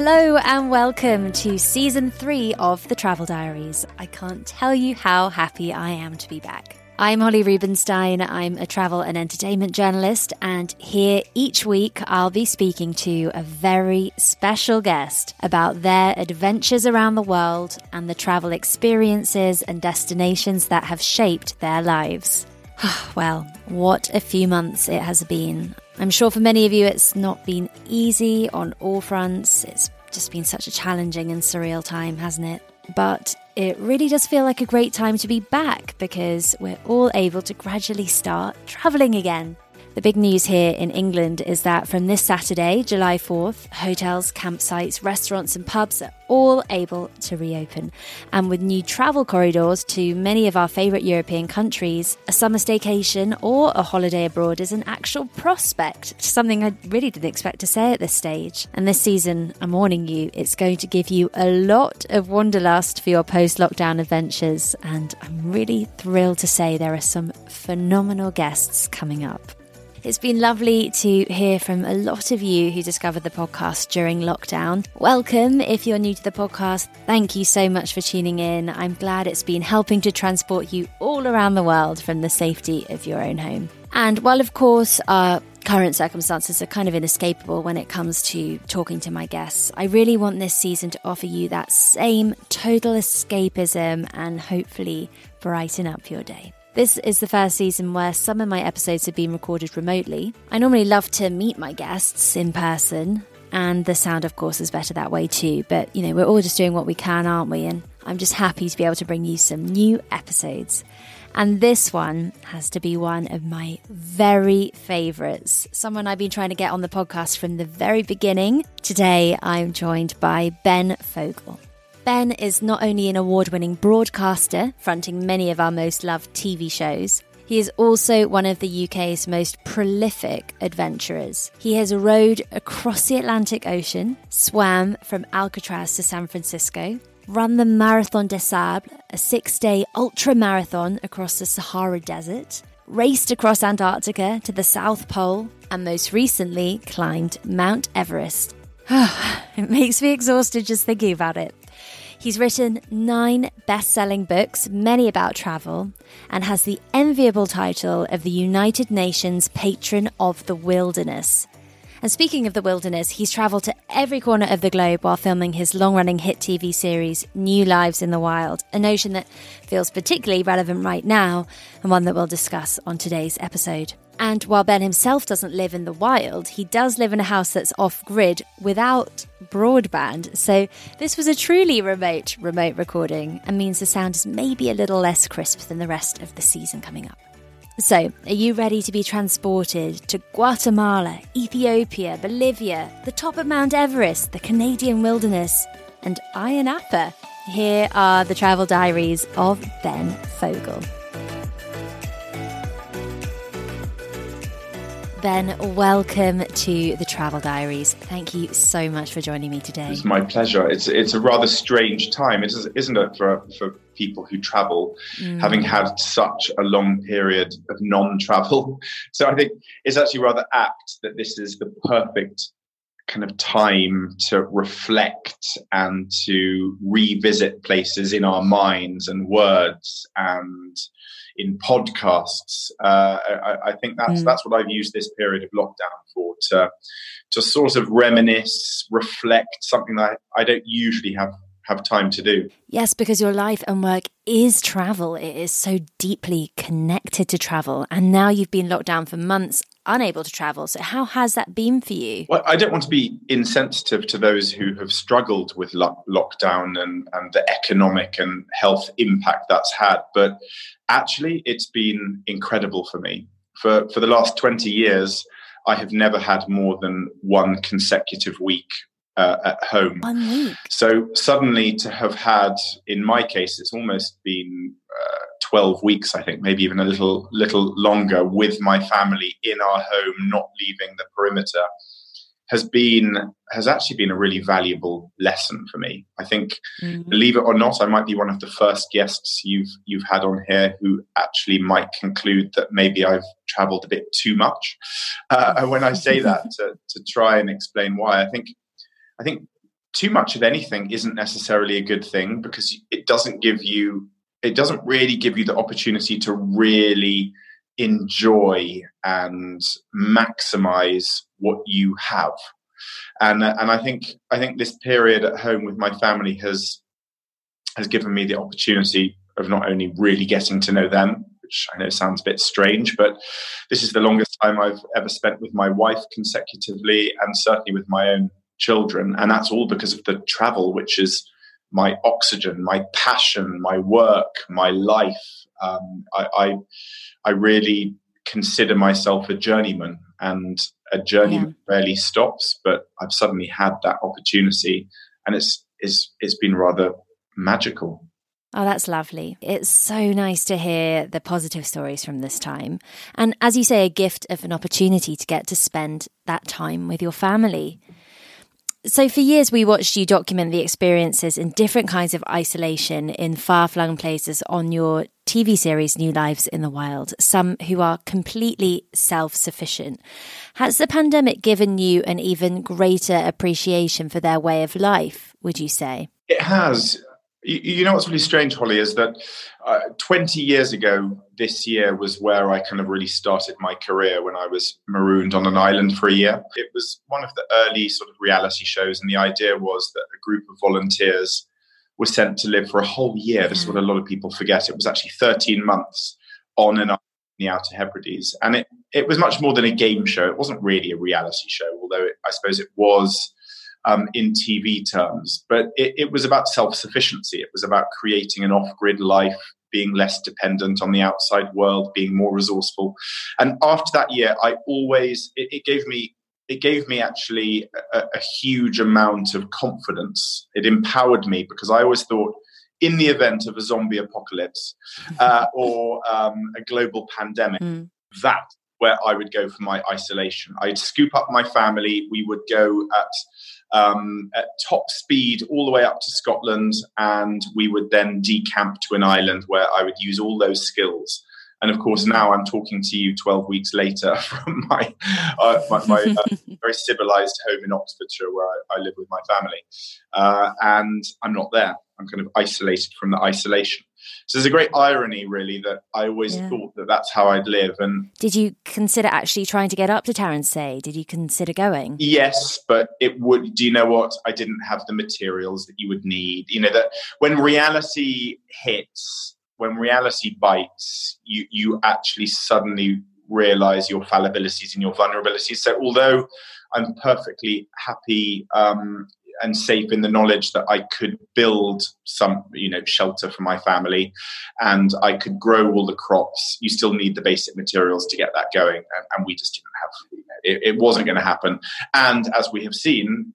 Hello and welcome to Season 3 of The Travel Diaries. I can't tell you how happy I am to be back. I'm Holly Rubenstein. I'm a travel and entertainment journalist, and here each week I'll be speaking to a very special guest about their adventures around the world and the travel experiences and destinations that have shaped their lives. Well, what a few months it has been. I'm sure for many of you it's not been easy on all fronts. It's just been such a challenging and surreal time, hasn't it? But it really does feel like a great time to be back because we're all able to gradually start travelling again. The big news here in England is that from this Saturday, July 4th, hotels, campsites, restaurants and pubs are all able to reopen. And with new travel corridors to many of our favourite European countries, a summer staycation or a holiday abroad is an actual prospect, something I really didn't expect to say at this stage. And this season, I'm warning you, it's going to give you a lot of wanderlust for your post-lockdown adventures. And I'm really thrilled to say there are some phenomenal guests coming up. It's been lovely to hear from a lot of you who discovered the podcast during lockdown. Welcome if you're new to the podcast. Thank you so much for tuning in. I'm glad it's been helping to transport you all around the world from the safety of your own home. And while, of course, our current circumstances are kind of inescapable when it comes to talking to my guests, I really want this season to offer you that same total escapism and hopefully brighten up your day. This is the first season where some of my episodes have been recorded remotely. I normally love to meet my guests in person, and the sound, of course, is better that way too. But, you know, we're all just doing what we can, aren't we? And I'm just happy to be able to bring you some new episodes. And this one has to be one of my very favourites. Someone I've been trying to get on the podcast from the very beginning. Today, I'm joined by Ben Fogle. Ben is not only an award-winning broadcaster, fronting many of our most loved TV shows, he is also one of the UK's most prolific adventurers. He has rowed across the Atlantic Ocean, swam from Alcatraz to San Francisco, run the Marathon des Sables, a 6-day ultra-marathon across the Sahara Desert, raced across Antarctica to the South Pole, and most recently climbed Mount Everest. It makes me exhausted just thinking about it. He's written 9 best-selling books, many about travel, and has the enviable title of the United Nations Patron of the Wilderness. And speaking of the wilderness, he's travelled to every corner of the globe while filming his long-running hit TV series, New Lives in the Wild, a notion that feels particularly relevant right now and one that we'll discuss on today's episode. And while Ben himself doesn't live in the wild, he does live in a house that's off-grid without broadband. So this was a truly remote recording and means the sound is maybe a little less crisp than the rest of the season coming up. So, are you ready to be transported to Guatemala, Ethiopia, Bolivia, the top of Mount Everest, the Canadian wilderness, and Ayia Napa? Here are the travel diaries of Ben Fogle. Ben, welcome to the Travel Diaries. Thank you so much for joining me today. It's my pleasure. It's a rather strange time, isn't it, for people who travel, having had such a long period of non-travel. So I think it's actually rather apt that this is the perfect kind of time to reflect and to revisit places in our minds and words and in podcasts. I think that's what I've used this period of lockdown for, to sort of reminisce, reflect, something that I don't usually have time to do. Yes, because your life and work is travel. It is so deeply connected to travel. And now you've been locked down for months, unable to travel. So how has that been for you? Well, I don't want to be insensitive to those who have struggled with lockdown and the economic and health impact that's had. But actually, it's been incredible for me. For the last 20 years, I have never had more than one consecutive week at home. 1 week. So suddenly to have had, in my case, it's almost been 12 weeks, I think, maybe even a little longer with my family in our home, not leaving the perimeter, has actually been a really valuable lesson for me. I think, believe it or not, I might be one of the first guests you've had on here who actually might conclude that maybe I've traveled a bit too much. And when I say that, to try and explain why, I think too much of anything isn't necessarily a good thing, because it doesn't really give you the opportunity to really enjoy and maximize what you have. And I think this period at home with my family has given me the opportunity of not only really getting to know them, which I know sounds a bit strange, but this is the longest time I've ever spent with my wife consecutively, and certainly with my own children. And that's all because of the travel, which is my oxygen, my passion, my work, my life. I really consider myself a journeyman, and a journeyman rarely stops, but I've suddenly had that opportunity, and it's been rather magical. Oh, that's lovely. It's so nice to hear the positive stories from this time. And as you say, a gift of an opportunity to get to spend that time with your family. So for years, we watched you document the experiences in different kinds of isolation in far-flung places on your TV series, New Lives in the Wild, some who are completely self-sufficient. Has the pandemic given you an even greater appreciation for their way of life, would you say? It has. You know what's really strange, Holly, is that 20 years ago, this year was where I kind of really started my career, when I was marooned on an island for a year. It was one of the early sort of reality shows, and the idea was that a group of volunteers were sent to live for a whole year. This is what a lot of people forget. It was actually 13 months on an island in the Outer Hebrides. And it was much more than a game show. It wasn't really a reality show, although I suppose it was in TV terms. But it was about self-sufficiency. It was about creating an off-grid life, being less dependent on the outside world, being more resourceful. And after that year, it gave me actually a huge amount of confidence. It empowered me, because I always thought, in the event of a zombie apocalypse or a global pandemic, that's where I would go for my isolation. I'd scoop up my family. We would go at top speed all the way up to Scotland, and we would then decamp to an island where I would use all those skills. And of course, now I'm talking to you 12 weeks later from my very civilized home in Oxfordshire, where I live with my family. And I'm not there. I'm kind of isolated from the isolation. So there's a great irony, really, that I always thought that that's how I'd live. And did you consider actually trying to get up to Taransay? Did you consider going? Yes, but it would. Do you know what? I didn't have the materials that you would need. You know, that when reality hits, when reality bites, you actually suddenly realize your fallibilities and your vulnerabilities. So although I'm perfectly happy and safe in the knowledge that I could build some, shelter for my family, and I could grow all the crops, you still need the basic materials to get that going. And we just didn't have, it wasn't going to happen. And as we have seen,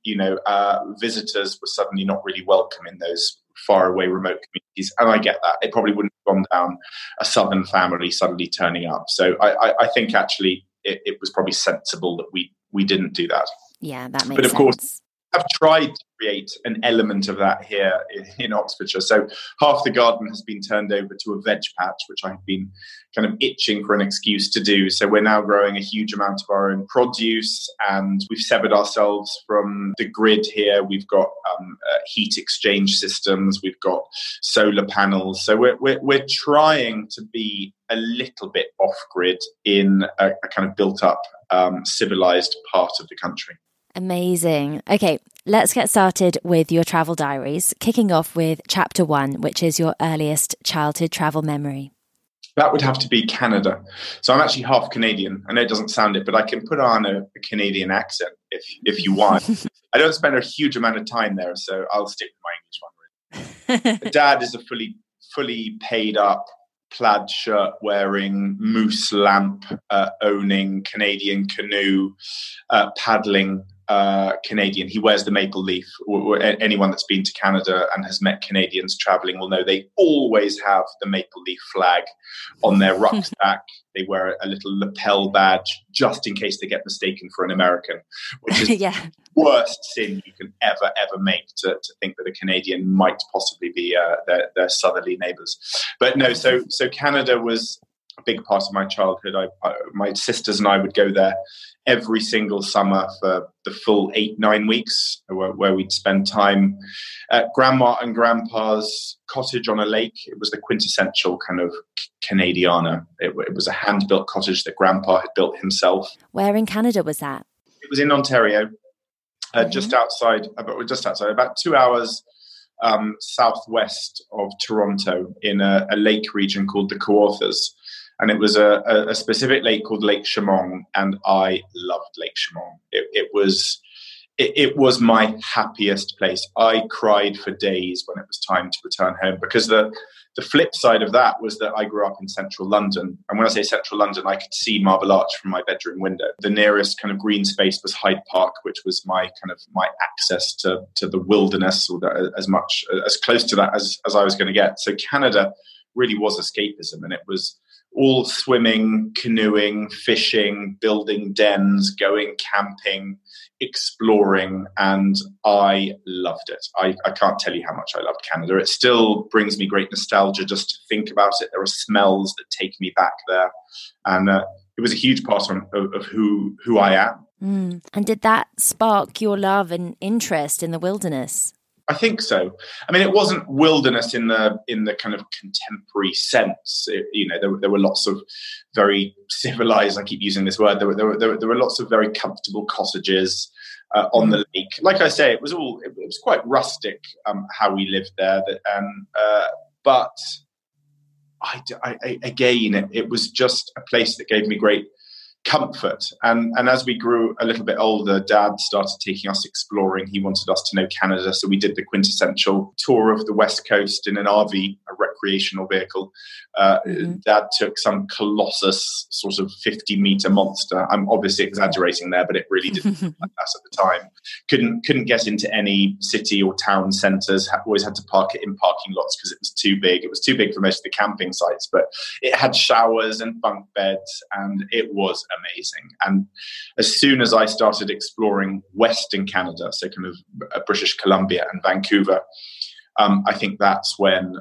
visitors were suddenly not really welcome in those far away remote communities. And I get that. It probably wouldn't have gone down a southern family suddenly turning up. So I think actually it was probably sensible that we didn't do that. Yeah, that makes sense. But of course, I've tried to create an element of that here in Oxfordshire. So half the garden has been turned over to a veg patch, which I've been kind of itching for an excuse to do. So we're now growing a huge amount of our own produce, and we've severed ourselves from the grid here. We've got heat exchange systems. We've got solar panels. So we're trying to be a little bit off grid in a kind of built up, civilized part of the country. Amazing. Okay, let's get started with your travel diaries, kicking off with chapter 1, which is your earliest childhood travel memory. That would have to be Canada. So I'm actually half Canadian. I know it doesn't sound it, but I can put on a Canadian accent if you want. I don't spend a huge amount of time there, so I'll stick with my English one. Really. Dad is a fully paid up, plaid shirt wearing, moose lamp owning, Canadian canoe paddling Canadian. He wears the maple leaf. Anyone that's been to Canada and has met Canadians traveling will know they always have the maple leaf flag on their rucksack. They wear a little lapel badge just in case they get mistaken for an American, which is the worst sin you can ever make, to think that a Canadian might possibly be their southerly neighbours. But no, so Canada was a big part of my childhood. My sisters and I would go there every single summer for the full 8-9 weeks, where we'd spend time at Grandma and Grandpa's cottage on a lake. It was the quintessential kind of Canadiana. It was a hand-built cottage that Grandpa had built himself. Where in Canada was that? It was in Ontario, just outside, about 2 hours southwest of Toronto, in a lake region called the Kawarthas. And it was a specific lake called Lake Chamong, and I loved Lake Chamong. It was my happiest place. I cried for days when it was time to return home, because the flip side of that was that I grew up in central London. And when I say central London, I could see Marble Arch from my bedroom window. The nearest kind of green space was Hyde Park, which was my access to the wilderness, or as close to that as I was going to get. So Canada really was escapism, and it was all swimming, canoeing, fishing, building dens, going camping, exploring, and I loved it. I can't tell you how much I loved Canada. It still brings me great nostalgia just to think about it. There are smells that take me back there, and it was a huge part of who I am. And did that spark your love and interest in the wilderness? I think so. I mean, it wasn't wilderness in the kind of contemporary sense. There were lots of very civilized. I keep using this word. There were lots of very comfortable cottages on the lake. Like I say, it was quite rustic how we lived there. But it was just a place that gave me great comfort. And as we grew a little bit older, Dad started taking us exploring. He wanted us to know Canada. So we did the quintessential tour of the West Coast in an RV, a recreational vehicle. Dad took some colossus, sort of 50-meter monster. I'm obviously exaggerating there, but it really didn't look like that at the time. Couldn't get into any city or town centres. Always had to park it in parking lots because it was too big. It was too big for most of the camping sites, but it had showers and bunk beds, and it was amazing. And as soon as I started exploring Western Canada, so kind of British Columbia and Vancouver, I think that's when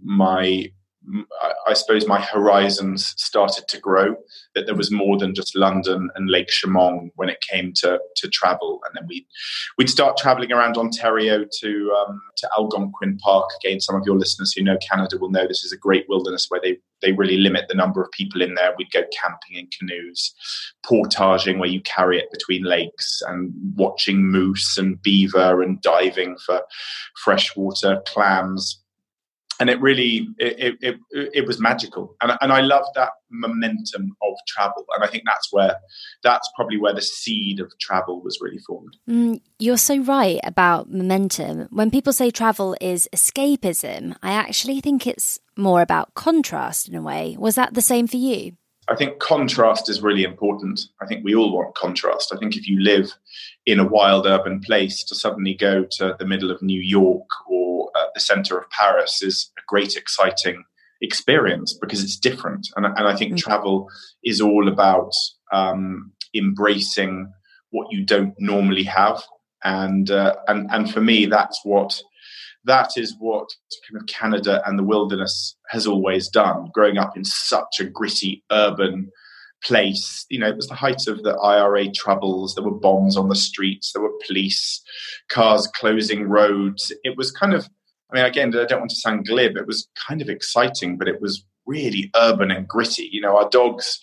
I suppose my horizons started to grow, that there was more than just London and Lake Chamong when it came to travel. And then we'd start traveling around Ontario to Algonquin Park. Again, some of your listeners who know Canada will know this is a great wilderness where they really limit the number of people in there. We'd go camping in canoes, portaging where you carry it between lakes, and watching moose and beaver, and diving for freshwater clams. And it really, it was magical. And I love that momentum of travel. And I think that's probably where the seed of travel was really formed. You're so right about momentum. When people say travel is escapism, I actually think it's more about contrast in a way. Was that the same for you? I think contrast is really important. I think we all want contrast. I think if you live in a wild urban place, to suddenly go to the middle of New York or the center of Paris is a great, exciting experience because it's different. And I think travel is all about embracing what you don't normally have. And for me, that is what kind of Canada and the wilderness has always done. Growing up in such a gritty urban place, it was the height of the IRA troubles. There were bombs on the streets. There were police cars closing roads. It was kind of, again, I don't want to sound glib. It was kind of exciting, but it was really urban and gritty. Our dogs,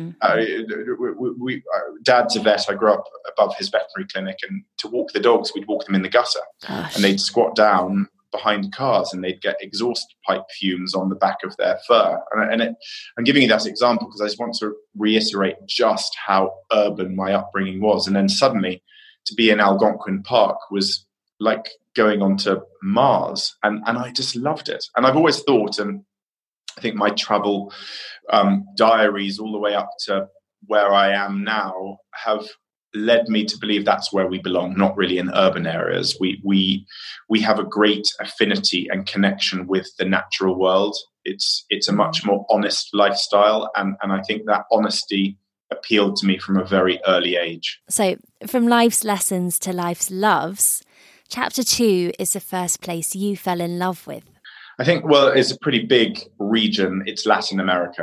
Dad's a vet. I grew up above his veterinary clinic, and to walk the dogs, we'd walk them in the gutter. Gosh. And they'd squat down behind cars and they'd get exhaust pipe fumes on the back of their fur. I'm giving you that example because I just want to reiterate just how urban my upbringing was. And then suddenly to be in Algonquin Park was like going onto Mars. And I just loved it. And I've always thought, and I think my travel diaries all the way up to where I am now have led me to believe that's where we belong, not really in urban areas. We have a great affinity and connection with the natural world. It's a much more honest lifestyle, and I think that honesty appealed to me from a very early age. So from life's lessons to life's loves, chapter 2 is the first place you fell in love with. I think, well, it's a pretty big region. It's Latin America.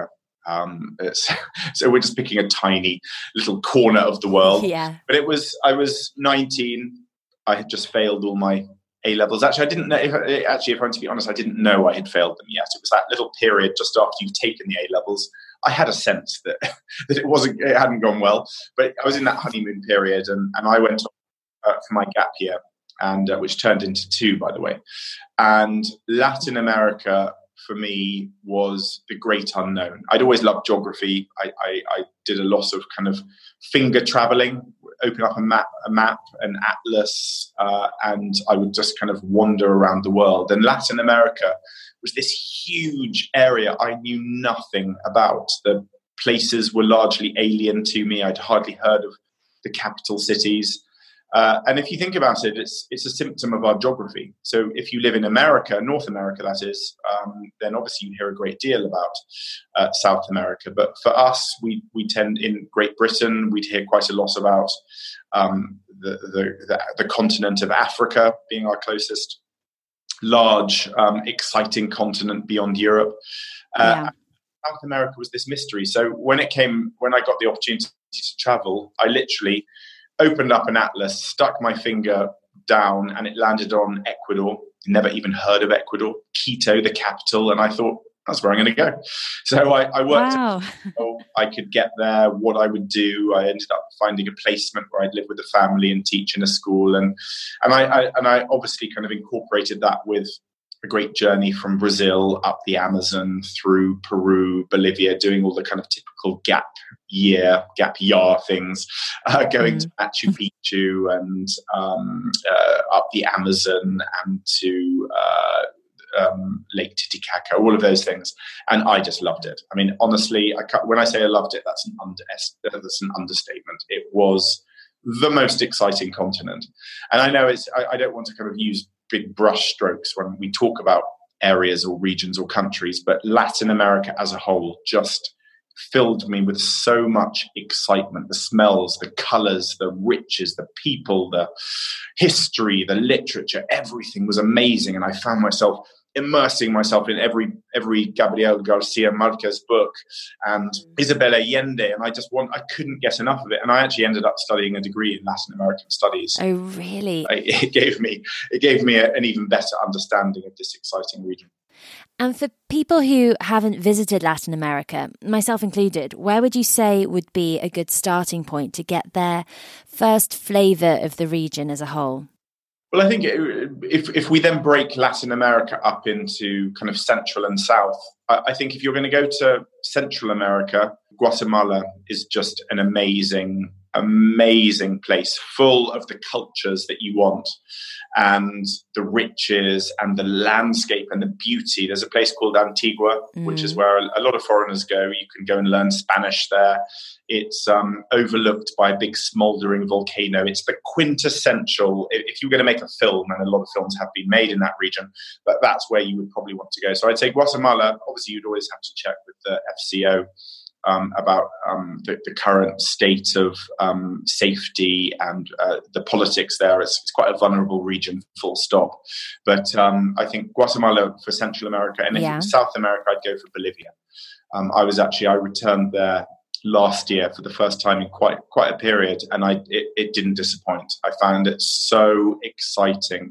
So we're just picking a tiny little corner of the world. Yeah. But I was 19. I had just failed all my A-levels. Actually, I didn't know. If I'm to be honest, I didn't know I had failed them yet. It was that little period just after you've taken the A-levels. I had a sense that it hadn't gone well. But I was in that honeymoon period, and I went for my gap year, and which turned into 2, by the way. And Latin America, for me, was the great unknown. I'd always loved geography. I did a lot of kind of finger traveling, open up a map, an atlas, and I would just kind of wander around the world. And Latin America was this huge area I knew nothing about. The places were largely alien to me. I'd hardly heard of the capital cities. And if you think about it, it's a symptom of our geography. So if you live in America, North America, that is, then obviously you hear a great deal about South America. But for us, we tend, in Great Britain, we'd hear quite a lot about the continent of Africa being our closest large, exciting continent beyond Europe. South America was this mystery. So when I got the opportunity to travel, I literally opened up an atlas, stuck my finger down, and it landed on Ecuador. Never even heard of Ecuador, Quito, the capital, and I thought, that's where I'm going to go. So I worked out how I could get there, what I would do. I ended up finding a placement where I'd live with a family and teach in a school, and I obviously kind of incorporated that with a great journey from Brazil up the Amazon through Peru, Bolivia, doing all the kind of typical gap year things, going to Machu Picchu and up the Amazon and to Lake Titicaca, all of those things. And I just loved it. I mean, honestly, when I say I loved it, that's an understatement. It was the most exciting continent. And I know I don't want to kind of use big brush strokes when we talk about areas or regions or countries, but Latin America as a whole just filled me with so much excitement. The smells, the colors, the riches, the people, the history, the literature, everything was amazing. And I found myself immersing myself in every Gabriel Garcia Marquez book and Isabel Allende, and I couldn't get enough of it. And I actually ended up studying a degree in Latin American studies. Oh, really? It gave me an even better understanding of this exciting region. And for people who haven't visited Latin America, myself included, where would you say would be a good starting point to get their first flavour of the region as a whole? Well, I think if we then break Latin America up into kind of Central and South, I think if you're going to go to Central America, Guatemala is just an amazing place, full of the cultures that you want and the riches and the landscape and the beauty. There's a place called Antigua, which is where a lot of foreigners go. You can go and learn Spanish there. It's overlooked by a big smoldering volcano. It's the quintessential, if you're going to make a film, and a lot of films have been made in that region, but that's where you would probably want to go. So I'd say Guatemala. Obviously, you'd always have to check with the FCO about the current state of safety and the politics there. It's quite a vulnerable region, full stop. But I think Guatemala for Central America, and in South America, I'd go for Bolivia. I returned there last year for the first time in quite a period, and it didn't disappoint. I found it so exciting.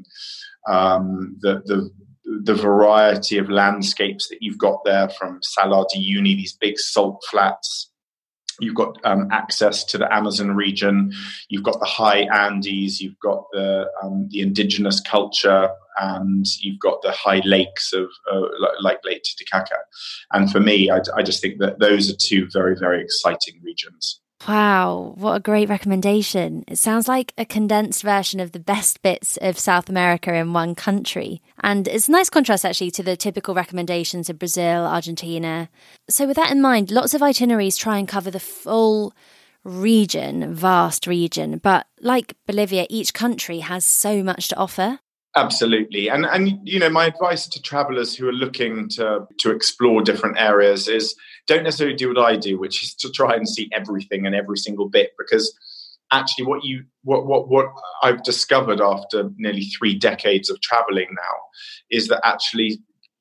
The variety of landscapes that you've got there, from Salar de Uyuni, these big salt flats. You've got access to the Amazon region. You've got the high Andes. You've got the indigenous culture, and you've got the high lakes of like Lake Titicaca. And for me, I just think that those are two very, very exciting regions. Wow, what a great recommendation. It sounds like a condensed version of the best bits of South America in one country. And it's a nice contrast, actually, to the typical recommendations of Brazil, Argentina. So with that in mind, lots of itineraries try and cover the full region, vast region. But like Bolivia, each country has so much to offer. Absolutely. And you know, my advice to travelers who are looking to explore different areas is don't necessarily do what I do, which is to try and see everything and every single bit, because actually what I've discovered after nearly 3 decades of traveling now is that actually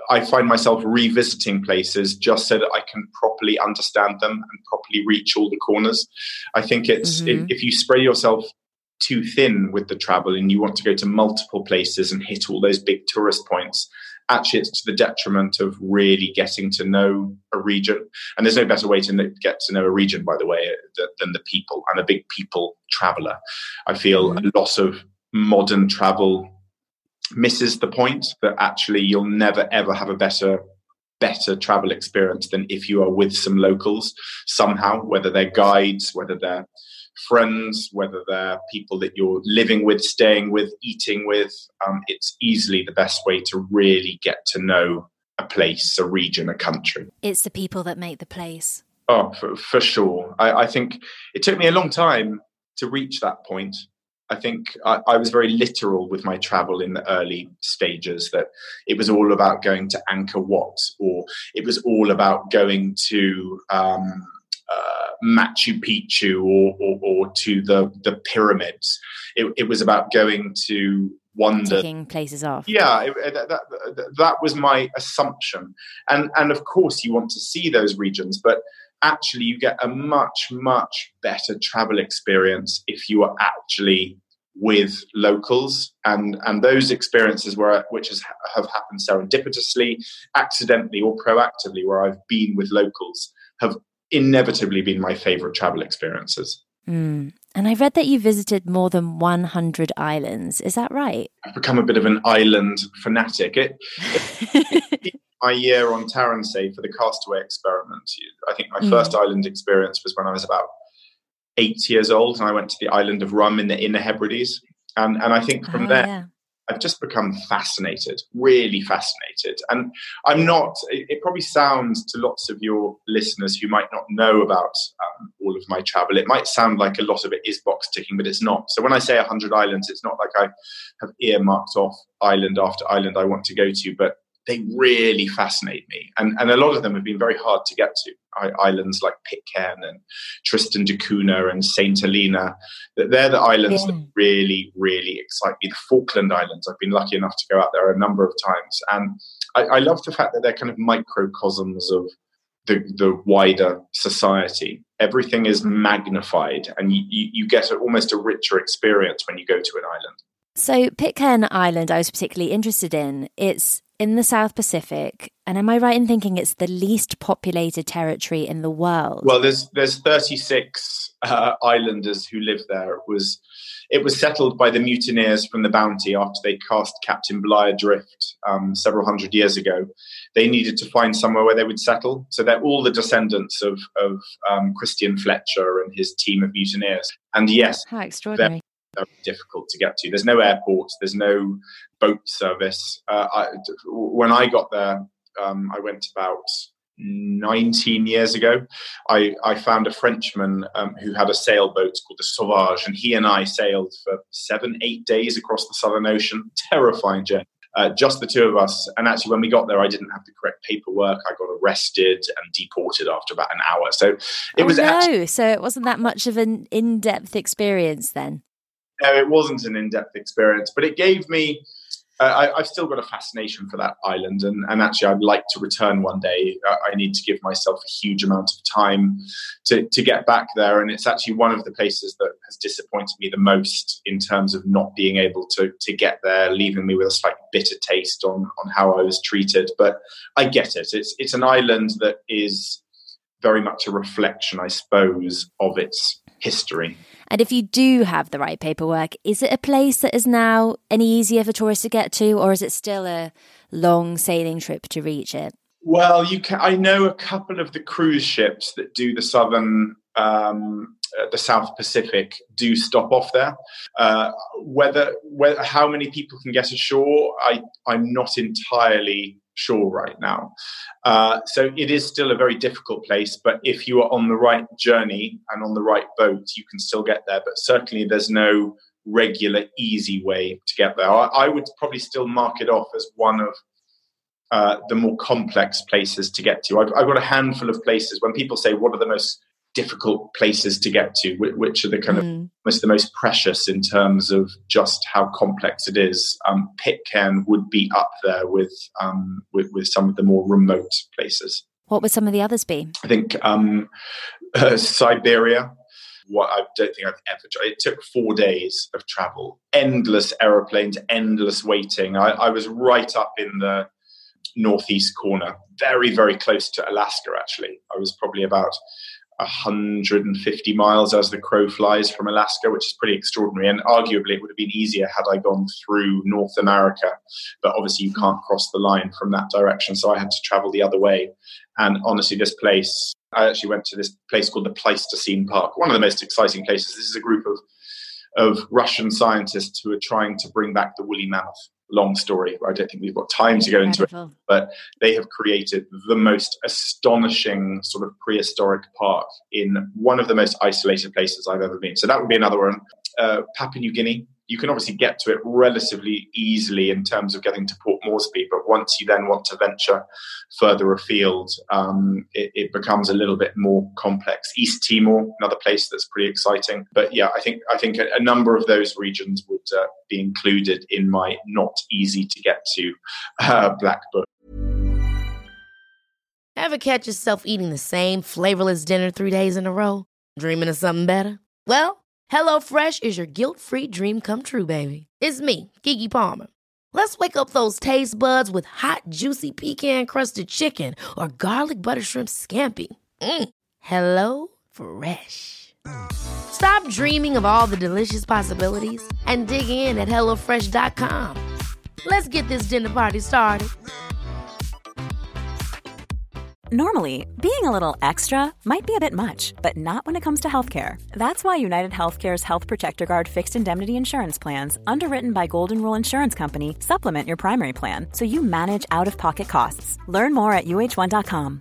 I find myself revisiting places just so that I can properly understand them and properly reach all the corners. I think if you spread yourself too thin with the travel and you want to go to multiple places and hit all those big tourist points, actually it's to the detriment of really getting to know a region. And there's no better way to get to know a region, by the way, than the people. I'm a big people traveler. I feel a lot of modern travel misses the point that actually you'll never ever have a better travel experience than if you are with some locals somehow, whether they're guides, whether they're friends, whether they're people that you're living with, staying with, eating with. It's easily the best way to really get to know a place, a region, a country. It's the people that make the place. Oh, for sure. I think it took me a long time to reach that point. I think I was very literal with my travel in the early stages, that it was all about going to Angkor Wat, or it was all about going to Machu Picchu or to the pyramids. It was about going to wander, taking places off. Yeah, that was my assumption. And of course you want to see those regions, but actually you get a much, much better travel experience if you are actually with locals, and those experiences which have happened serendipitously, accidentally or proactively, where I've been with locals, have inevitably been my favorite travel experiences. And I read that you visited more than 100 islands. Is that right? I've become a bit of an island fanatic. My year on Taransay for the Castaway Experiment, I think my first island experience was when I was about 8 years old, and I went to the island of Rum in the Inner Hebrides. And I think from there, I've just become fascinated, really fascinated. And it probably sounds to lots of your listeners who might not know about all of my travel, it might sound like a lot of it is box ticking, but it's not. So when I say 100 islands, it's not like I have earmarked off island after island I want to go to, but they really fascinate me. And a lot of them have been very hard to get to. Islands like Pitcairn and Tristan da Cunha and St. Helena. They're the islands that really, really excite me. The Falkland Islands, I've been lucky enough to go out there a number of times. And I love the fact that they're kind of microcosms of the wider society. Everything is magnified, and you get almost a richer experience when you go to an island. So Pitcairn Island I was particularly interested in. It's in the South Pacific, and am I right in thinking it's the least populated territory in the world? Well, there's 36 islanders who live there. It was settled by the mutineers from the Bounty after they cast Captain Bligh adrift several hundred years ago. They needed to find somewhere where they would settle. So they're all the descendants of Christian Fletcher and his team of mutineers. And yes, how extraordinary. They're difficult to get to. There's no airport. There's no boat service. When I got there, I went about 19 years ago. I found a Frenchman who had a sailboat called the Sauvage, and he and I sailed for 7-8 days across the Southern Ocean. Terrifying journey. Just the two of us. And actually, when we got there, I didn't have the correct paperwork. I got arrested and deported after about an hour. So it was. So it wasn't that much of an in-depth experience then. No, it wasn't an in-depth experience, but it gave me, I've still got a fascination for that island, and actually I'd like to return one day. I need to give myself a huge amount of time to get back there, and it's actually one of the places that has disappointed me the most in terms of not being able to get there, leaving me with a slightly bitter taste on how I was treated. But I get it. It's an island that is very much a reflection, I suppose, of its history. And if you do have the right paperwork, is it a place that is now any easier for tourists to get to, or is it still a long sailing trip to reach it? Well, I know a couple of the cruise ships that do the southern, the South Pacific do stop off there. Whether how many people can get ashore, I'm not entirely sure right now. So it is still a very difficult place, but if you are on the right journey and on the right boat, you can still get there. But certainly there's no regular, easy way to get there. I would probably still mark it off as one of the more complex places to get to. I've got a handful of places. When people say, what are the most difficult places to get to, which are the kind of the most precious in terms of just how complex it is. Pitcairn would be up there with some of the more remote places. What would some of the others be? I think Siberia. What I don't think I've ever tried. It took 4 days of travel, endless aeroplanes, endless waiting. I was right up in the northeast corner, very, very close to Alaska, actually. I was probably about 150 miles as the crow flies from Alaska, which is pretty extraordinary. And arguably it would have been easier had I gone through North America. But obviously you can't cross the line from that direction. So I had to travel the other way. And honestly, this place, I actually went to this place called the Pleistocene Park, one of the most exciting places. This is a group of Russian scientists who are trying to bring back the woolly mammoth. Long story. I don't think we've got time to go into it, but they have created the most astonishing sort of prehistoric park in one of the most isolated places I've ever been. So that would be another one. Papua New Guinea. You can obviously get to it relatively easily in terms of getting to Port Moresby, but once you then want to venture further afield, it becomes a little bit more complex. East Timor, another place that's pretty exciting. But yeah, I think a number of those regions would be included in my not easy to get to black book. Ever catch yourself eating the same flavorless dinner 3 days in a row? Dreaming of something better? Well, HelloFresh is your guilt-free dream come true, baby. It's me, Keke Palmer. Let's wake up those taste buds with hot, juicy pecan-crusted chicken or garlic butter shrimp scampi. Hello Fresh. Stop dreaming of all the delicious possibilities and dig in at HelloFresh.com. Let's get this dinner party started. Normally, being a little extra might be a bit much, but not when it comes to healthcare. That's why United Healthcare's Health Protector Guard fixed indemnity insurance plans, underwritten by Golden Rule Insurance Company, supplement your primary plan so you manage out-of-pocket costs. Learn more at uh1.com.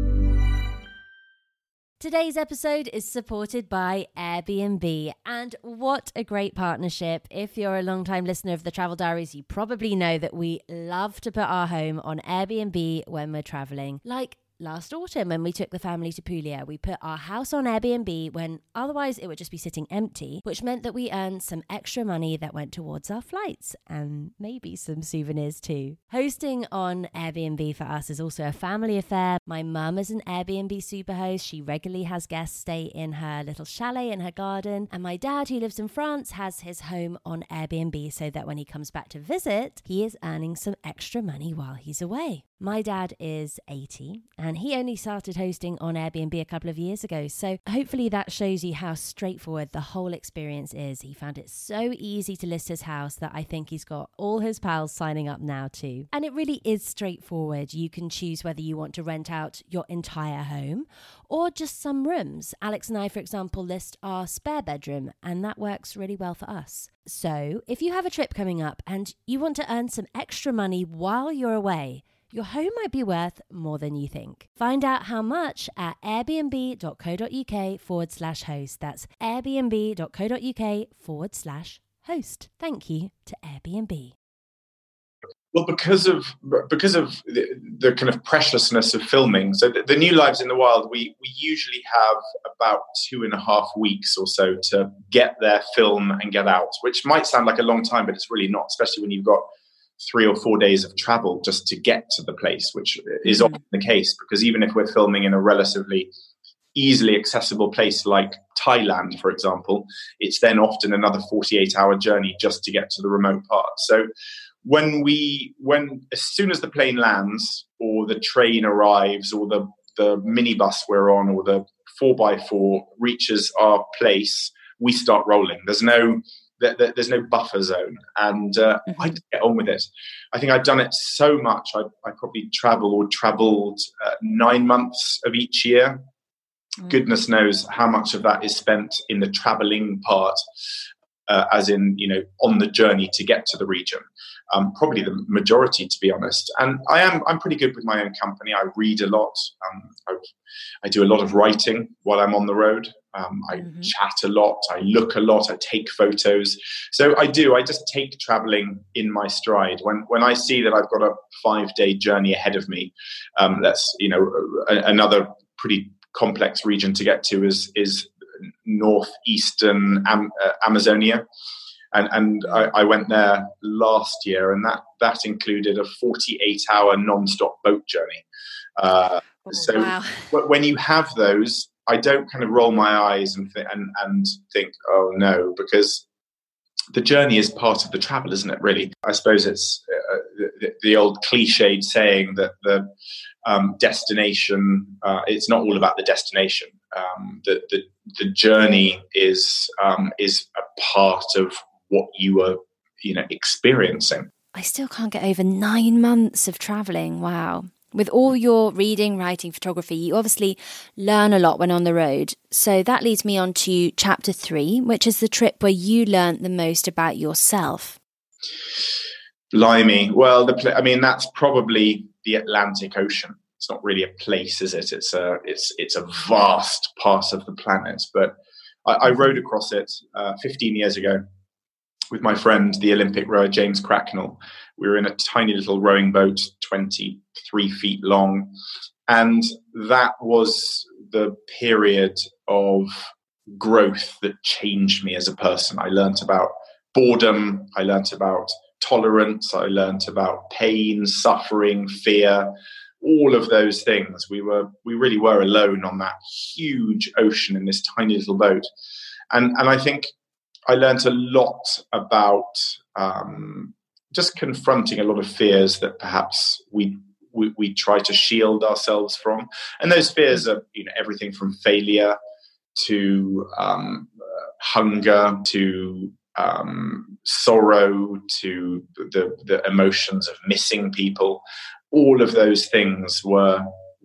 Today's episode is supported by Airbnb, and what a great partnership. If you're a long-time listener of the Travel Diaries, you probably know that we love to put our home on Airbnb when we're traveling. Like last autumn when we took the family to Puglia, we put our house on Airbnb when otherwise it would just be sitting empty, which meant that we earned some extra money that went towards our flights and maybe some souvenirs too. Hosting on Airbnb for us is also a family affair. My mum is an Airbnb superhost. She regularly has guests stay in her little chalet in her garden. And my dad, who lives in France, has his home on Airbnb so that when he comes back to visit, he is earning some extra money while he's away. My dad is 80 and he only started hosting on Airbnb a couple of years ago. So hopefully that shows you how straightforward the whole experience is. He found it so easy to list his house that I think he's got all his pals signing up now too. And it really is straightforward. You can choose whether you want to rent out your entire home or just some rooms. Alex and I, for example, list our spare bedroom, and that works really well for us. So if you have a trip coming up and you want to earn some extra money while you're away, your home might be worth more than you think. Find out how much at airbnb.co.uk/host. That's airbnb.co.uk/host. Thank you to Airbnb. Well, because of the kind of preciousness of filming, so the New Lives in the Wild, we usually have about 2.5 weeks or so to get there, film and get out, which might sound like a long time, but it's really not, especially when you've got 3 or 4 days of travel just to get to the place, which is often the case, because even if we're filming in a relatively easily accessible place like Thailand, for example, it's then often another 48-hour journey just to get to the remote part. So as soon as the plane lands or the train arrives or the minibus we're on or the 4x4 reaches our place, we start rolling. There's no buffer zone, and I just get on with it. I think I've done it so much. I probably traveled 9 months of each year. Goodness knows how much of that is spent in the traveling part, as in, on the journey to get to the region. Probably the majority, to be honest. And I'm pretty good with my own company. I read a lot. I do a lot of writing while I'm on the road. I chat a lot. I look a lot. I take photos. So I just take traveling in my stride. When I see that I've got a 5-day journey ahead of me, that's, another pretty complex region to get to is northeastern Amazonia. And I went there last year, and that included a 48-hour non-stop boat journey. Wow. When you have those, I don't kind of roll my eyes and think, oh no, because the journey is part of the travel, isn't it, really? I suppose it's the old cliched saying that the destination, it's not all about the destination. The journey is a part of what you are, experiencing. I still can't get over 9 months of travelling. Wow. With all your reading, writing, photography, you obviously learn a lot when on the road. So that leads me on to chapter 3, which is the trip where you learned the most about yourself. Blimey. Well, that's probably the Atlantic Ocean. It's not really a place, is it? It's a vast part of the planet. But I rode across it 15 years ago with my friend, the Olympic rower James Cracknell. We were in a tiny little rowing boat, 23 feet long. And that was the period of growth that changed me as a person. I learned about boredom. I learned about tolerance. I learned about pain, suffering, fear, all of those things. We really were alone on that huge ocean in this tiny little boat. And I think I learned a lot about just confronting a lot of fears that perhaps we try to shield ourselves from. And those fears are, everything from failure to hunger to sorrow to the emotions of missing people. All of those things were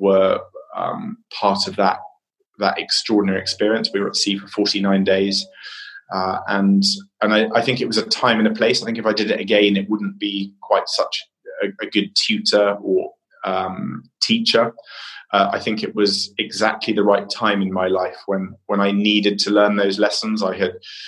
part of that extraordinary experience. We were at sea for 49 days. And I think it was a time and a place. I think if I did it again, it wouldn't be quite such a good tutor or teacher. I think it was exactly the right time in my life when I needed to learn those lessons. I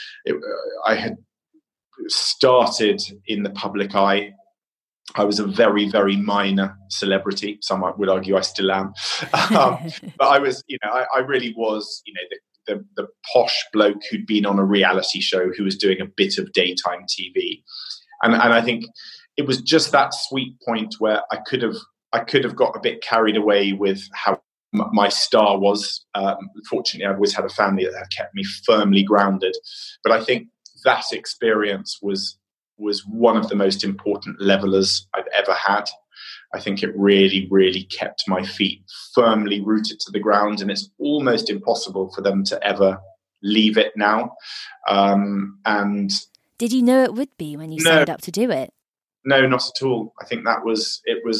had started in the public eye. I was a very, very minor celebrity. Some would argue I still am. But I was, I really was, the posh bloke who'd been on a reality show who was doing a bit of daytime TV. And I think it was just that sweet point where I could have got a bit carried away with how my star was. Fortunately, I've always had a family that have kept me firmly grounded. But I think that experience was one of the most important levelers I've ever had. I think it really, really kept my feet firmly rooted to the ground, and it's almost impossible for them to ever leave it now. And did you know it would be when you signed up to do it? No, not at all. I think I was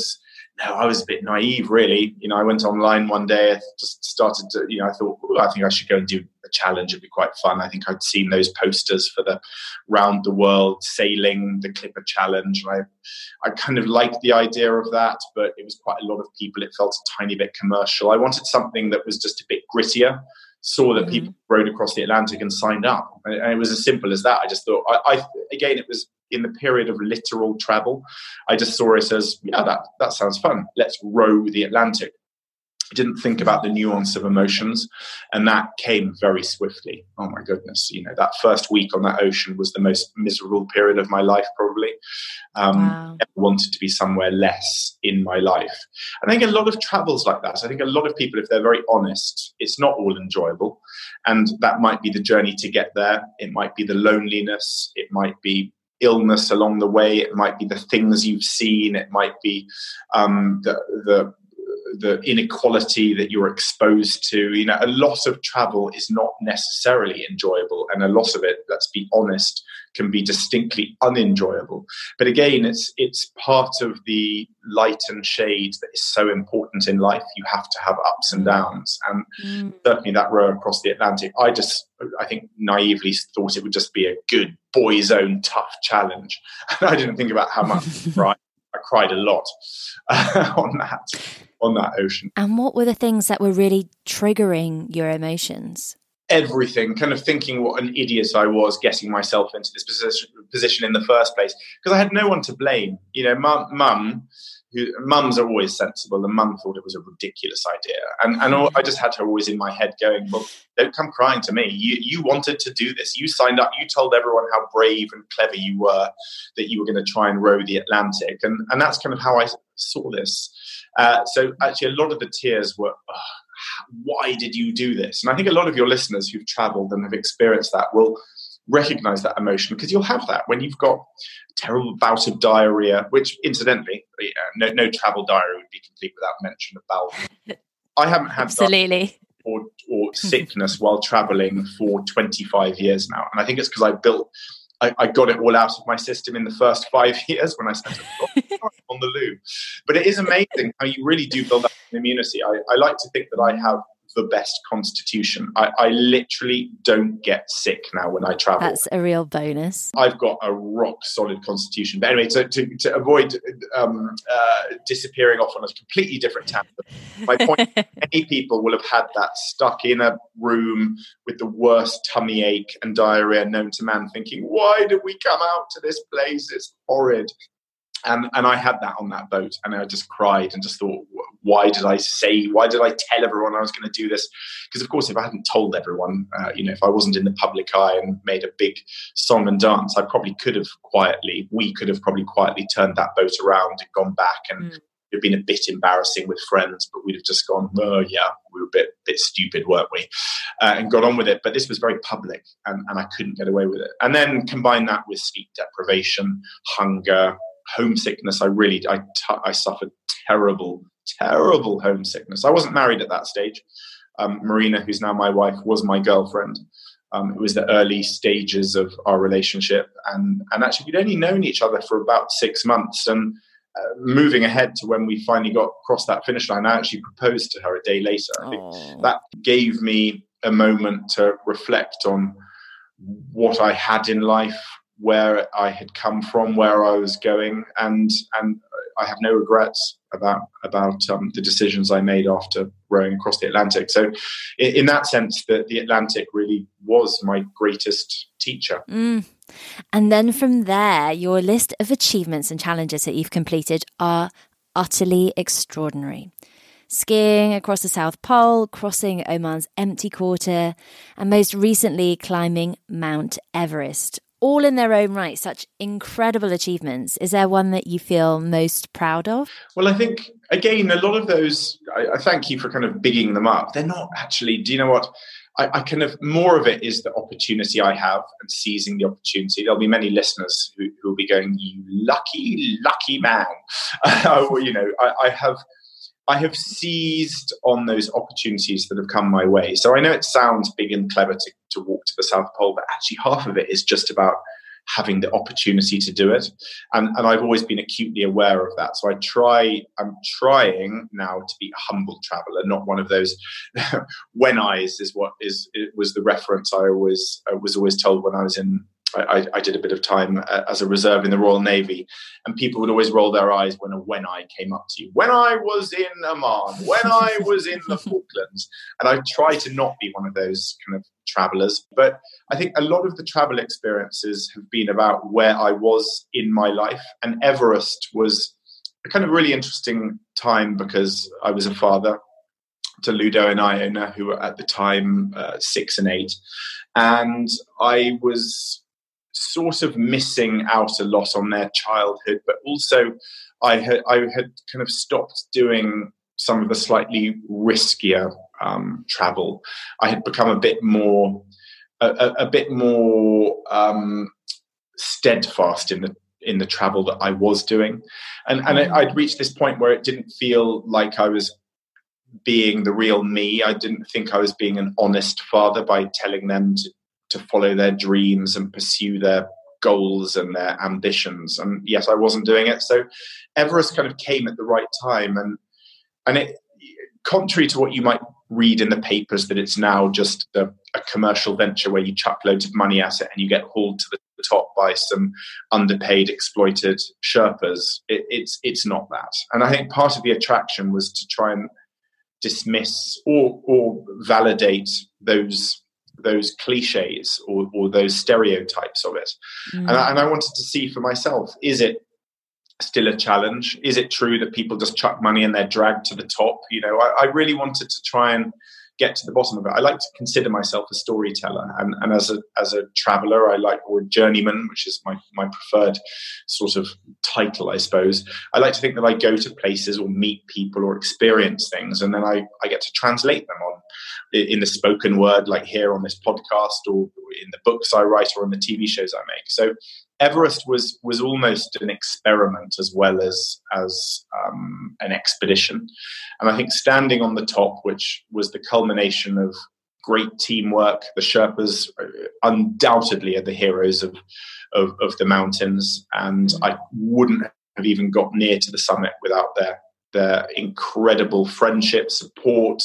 a bit naive, really. I went online one day, I just started to, I thought, I think I should go and do a challenge. It'd be quite fun. I think I'd seen those posters for the round the world sailing, the Clipper Challenge. And I kind of liked the idea of that, but it was quite a lot of people. It felt a tiny bit commercial. I wanted something that was just a bit grittier. Saw that people rode across the Atlantic and signed up. And it was as simple as that. I just thought, again, it was in the period of literal travel. I just saw it as, that sounds fun. Let's row the Atlantic. I didn't think about the nuance of emotions. And that came very swiftly. Oh my goodness. That first week on that ocean was the most miserable period of my life, probably. Wow. I wanted to be somewhere less in my life. I think a lot of travels like that. I think a lot of people, if they're very honest, it's not all enjoyable. And that might be the journey to get there. It might be the loneliness. It might be illness along the way. It might be the things you've seen. It might be the inequality that you're exposed to. A lot of travel is not necessarily enjoyable, and a lot of it, let's be honest, can be distinctly unenjoyable. But again, it's part of the light and shade that is so important in life. You have to have ups and downs, and certainly that row across the Atlantic, I think naively thought it would just be a good boys' own tough challenge, and I didn't think about how much I cried a lot on that ocean. And what were the things that were really triggering your emotions? Everything, kind of thinking what an idiot I was getting myself into this position in the first place, because I had no one to blame. Mum, mums are always sensible, and mum thought it was a ridiculous idea. And I just had her always in my head going, well, don't come crying to me. You wanted to do this. You signed up. You told everyone how brave and clever you were, that you were going to try and row the Atlantic. And that's kind of how I saw this. So actually a lot of the tears were, why did you do this? And I think a lot of your listeners who've traveled and have experienced that will recognize that emotion, because you'll have that when you've got a terrible bout of diarrhea, which incidentally, no travel diary would be complete without mention of bowel. I haven't had absolutely or sickness while traveling for 25 years now. And I think it's because I got it all out of my system in the first 5 years when I set on the loo. But it is amazing how you really do build up an immunity. I like to think that I have the best constitution. I literally don't get sick now when I travel. That's a real bonus. I've got a rock solid constitution. But anyway, to avoid disappearing off on a completely different tangent, my point, many people will have had that stuck in a room with the worst tummy ache and diarrhea known to man, thinking, why did we come out to this place? It's horrid. And I had that on that boat, and I just cried and just thought, why did I tell everyone I was going to do this? Because of course, if I hadn't told everyone, if I wasn't in the public eye and made a big song and dance, we could have probably quietly turned that boat around and gone back, and it'd been a bit embarrassing with friends, but we'd have just gone, oh yeah, we were a bit stupid, weren't we? And got on with it. But this was very public, and I couldn't get away with it. And then combine that with sleep deprivation, hunger, homesickness. I suffered terrible homesickness. I wasn't married at that stage. Marina, who's now my wife, was my girlfriend. It was the early stages of our relationship, and actually we'd only known each other for about 6 months. And moving ahead to when we finally got across that finish line, I actually proposed to her a day later. I think that gave me a moment to reflect on what I had in life, where I had come from, where I was going, and I have no regrets about the decisions I made after rowing across the Atlantic. So in that sense, the Atlantic really was my greatest teacher. And then from there, your list of achievements and challenges that you've completed are utterly extraordinary. Skiing across the South Pole, crossing Oman's empty quarter, and most recently climbing Mount Everest. All in their own right, such incredible achievements. Is there one that you feel most proud of? Well, I think, again, a lot of those, I thank you for kind of bigging them up. They're not actually, do you know what? I kind of, more of it is the opportunity I have and seizing the opportunity. There'll be many listeners who will be going, you lucky man. I have seized on those opportunities that have come my way. So I know it sounds big and clever to walk to the South Pole, but actually half of it is just about having the opportunity to do it. And I've always been acutely aware of that. So I'm trying now to be a humble traveler, not one of those when I's was the reference I was always told when I was in. I did a bit of time as a reserve in the Royal Navy, and people would always roll their eyes when I came up to you. When I was in Oman, when I was in the Falklands. And I try to not be one of those kind of travelers. But I think a lot of the travel experiences have been about where I was in my life. And Everest was a kind of really interesting time because I was a father to Ludo and Iona, who were at the time 6 and 8. And I was sort of missing out a lot on their childhood, but also I had kind of stopped doing some of the slightly riskier travel. I had become a bit more steadfast in the travel that I was doing, and I'd reached this point where it didn't feel like I was being the real me. I didn't think I was being an honest father by telling them to follow their dreams and pursue their goals and their ambitions. And yes, I wasn't doing it. So Everest kind of came at the right time. And it, contrary to what you might read in the papers, that it's now just a commercial venture where you chuck loads of money at it and you get hauled to the top by some underpaid, exploited Sherpas. It's not that. And I think part of the attraction was to try and dismiss or validate those cliches or those stereotypes of it. And I wanted to see for myself, is it still a challenge? Is it true that people just chuck money and they're dragged to the top? I really wanted to try and get to the bottom of it. I like to consider myself a storyteller, and as a traveler, or a journeyman, which is my preferred sort of title, I suppose. I like to think that I go to places or meet people or experience things, and then I get to translate them in the spoken word, like here on this podcast, or in the books I write, or in the TV shows I make. So Everest was almost an experiment as well as an expedition. And I think standing on the top, which was the culmination of great teamwork, the Sherpas undoubtedly are the heroes of the mountains. And I wouldn't have even got near to the summit without their incredible friendship, support,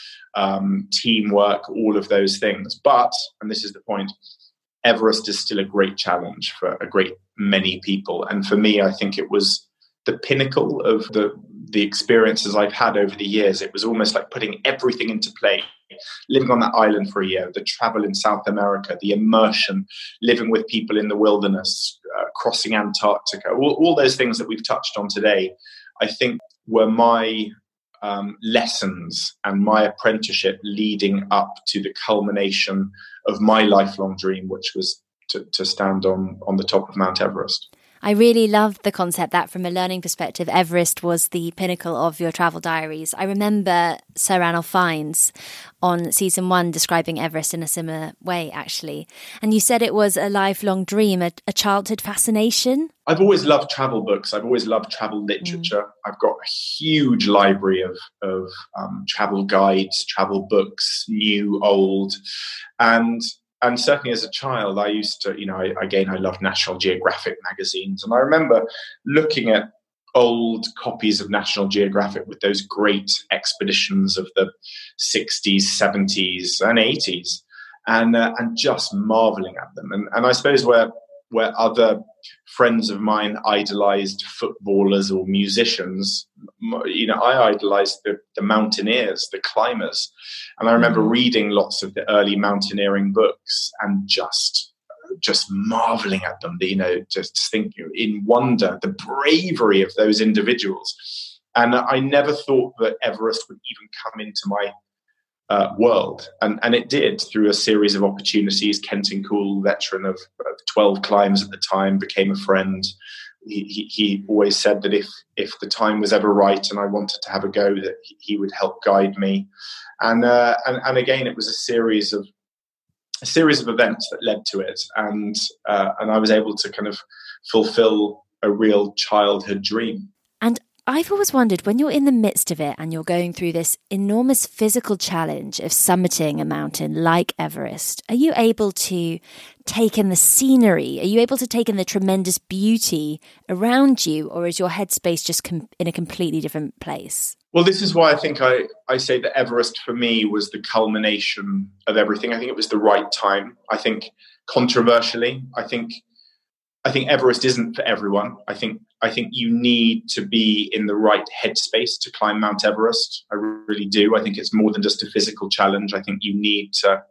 teamwork, all of those things. But, and this is the point, Everest is still a great challenge for a great many people. And for me, I think it was the pinnacle of the experiences I've had over the years. It was almost like putting everything into play. Living on that island for a year, the travel in South America, the immersion, living with people in the wilderness, crossing Antarctica, all those things that we've touched on today, I think were my lessons and my apprenticeship leading up to the culmination of my lifelong dream, which was to stand on the top of Mount Everest. I really loved the concept that from a learning perspective, Everest was the pinnacle of your travel diaries. I remember Sir Ranulph Fiennes on season 1 describing Everest in a similar way, actually. And you said it was a lifelong dream, a childhood fascination. I've always loved travel books. I've always loved travel literature. I've got a huge library of travel guides, travel books, new, old. And certainly as a child, I used to, I loved National Geographic magazines. And I remember looking at old copies of National Geographic with those great expeditions of the 60s, 70s and 80s and just marveling at them. And I suppose where other friends of mine idolized footballers or musicians, I idolized the mountaineers, the climbers. And I remember reading lots of the early mountaineering books and just marveling at them, just thinking in wonder, the bravery of those individuals. And I never thought that Everest would even come into my world. And it did through a series of opportunities. Kenton Cool, veteran of 12 climbs at the time, became a friend. He always said that if the time was ever right and I wanted to have a go, that he would help guide me. And again, it was a series of events that led to it. And I was able to kind of fulfill a real childhood dream. And I've always wondered, when you're in the midst of it and you're going through this enormous physical challenge of summiting a mountain like Everest, are you able to take in the scenery? Are you able to take in the tremendous beauty around you? Or is your headspace just in a completely different place? Well, this is why I think I say that Everest for me was the culmination of everything. I think it was the right time. I think controversially, I think Everest isn't for everyone. I think you need to be in the right headspace to climb Mount Everest. I really do. I think it's more than just a physical challenge. I think you need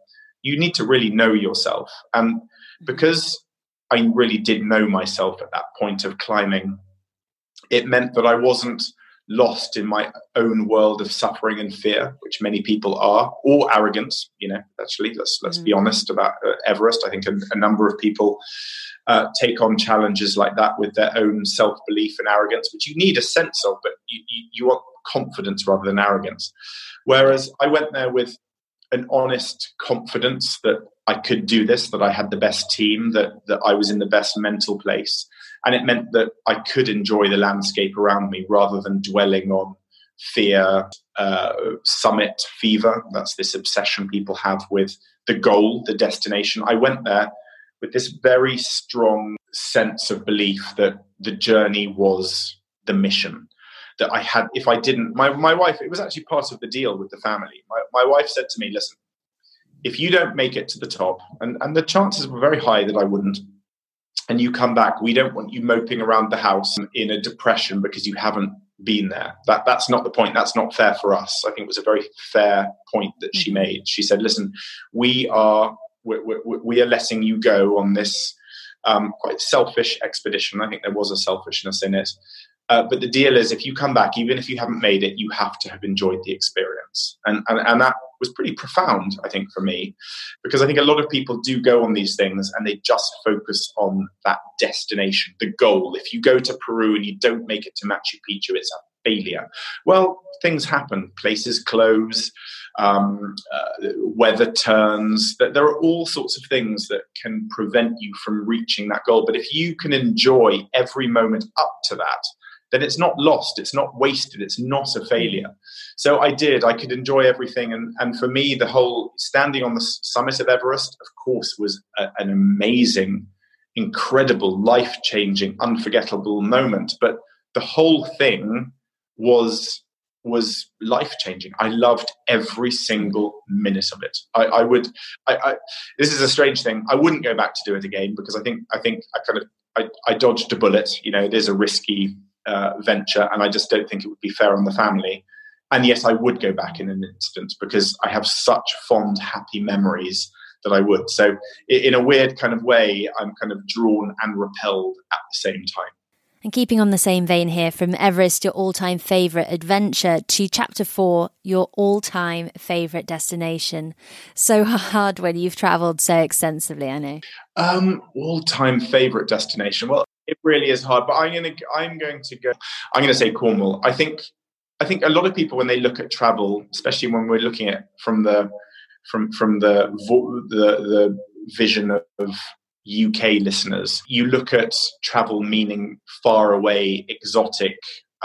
to really know yourself. And because I really did know myself at that point of climbing, it meant that I wasn't lost in my own world of suffering and fear, which many people are, or arrogance. Actually, let's be honest about Everest. I think a number of people take on challenges like that with their own self-belief and arrogance, which you need a sense of, but you want confidence rather than arrogance. Whereas I went there with an honest confidence that I could do this, that I had the best team, that I was in the best mental place. And it meant that I could enjoy the landscape around me rather than dwelling on fear, summit fever. That's this obsession people have with the goal, the destination. I went there with this very strong sense of belief that the journey was the mission. That I had, if I didn't, my wife, it was actually part of the deal with the family. My wife said to me, listen, if you don't make it to the top, and the chances were very high that I wouldn't, and you come back, we don't want you moping around the house in a depression because you haven't been there. That's not the point. That's not fair for us. I think it was a very fair point that she made. She said, listen, we are letting you go on this quite selfish expedition. I think there was a selfishness in it. But the deal is, if you come back, even if you haven't made it, you have to have enjoyed the experience. And that was pretty profound, I think, for me, because I think a lot of people do go on these things and they just focus on that destination, the goal. If you go to Peru and you don't make it to Machu Picchu, it's a failure. Well, things happen. Places close. Weather turns. There are all sorts of things that can prevent you from reaching that goal. But if you can enjoy every moment up to that, then it's not lost, it's not wasted, it's not a failure. So I could enjoy everything. And for me, the whole standing on the summit of Everest, of course, was an amazing, incredible, life-changing, unforgettable moment. But the whole thing was life-changing. I loved every single minute of it. This is a strange thing. I wouldn't go back to do it again, because I think I dodged a bullet. It is a risky venture, and I just don't think it would be fair on the family. And yes, I would go back in an instant, because I have such fond, happy memories that I would. So in a weird kind of way, I'm kind of drawn and repelled at the same time. And keeping on the same vein here, from Everest, your all-time favourite adventure, to Chapter 4, your all-time favourite destination. So hard when you've travelled so extensively, I know. All-time favourite destination. Well, it really is hard, but I'm going to say Cornwall. I think a lot of people, when they look at travel, especially when we're looking at from the vision of UK listeners, you look at travel meaning far away, exotic,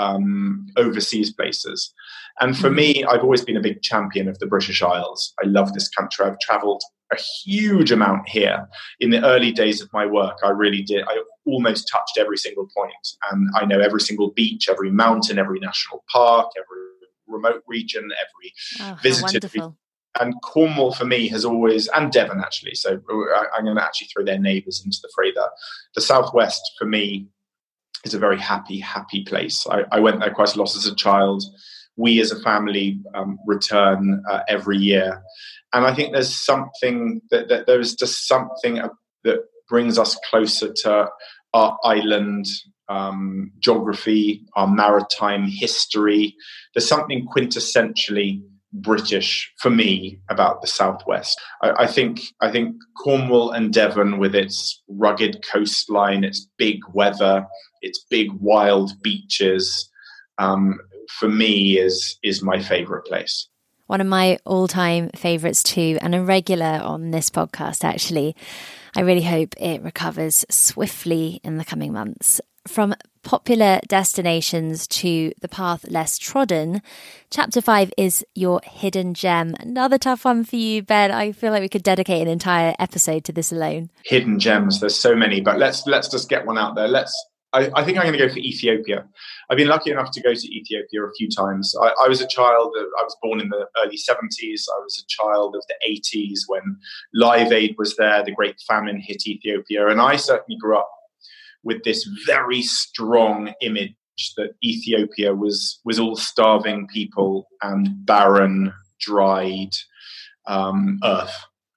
overseas places. And for me, I've always been a big champion of the British Isles. I love this country. I've travelled a huge amount here. In the early days of my work, I really did. I almost touched every single point. And I know every single beach, every mountain, every national park, every remote region, every visited region. And Cornwall for me has always, and Devon actually, so I'm going to actually throw their neighbours into the fray there. The Southwest for me is a very happy place. I went there quite a lot as a child. We as a family return every year. And I think there's something that there's just something that brings us closer to our island geography, our maritime history. There's something quintessentially British for me about the Southwest. I think Cornwall and Devon, with its rugged coastline, its big weather, its big wild beaches, for me is my favourite place. One of my all-time favourites too, and a regular on this podcast actually. I really hope it recovers swiftly in the coming months. From popular destinations to the path less trodden, Chapter 5 is your hidden gem. Another tough one for you, Ben. I feel like we could dedicate an entire episode to this alone. Hidden gems, there's so many, but let's just get one out there. I think I'm going to go for Ethiopia. I've been lucky enough to go to Ethiopia a few times. I was a child. I was born in the early 70s. I was a child of the 80s when Live Aid was there. The Great Famine hit Ethiopia. And I certainly grew up with this very strong image that Ethiopia was all starving people and barren, dried earth.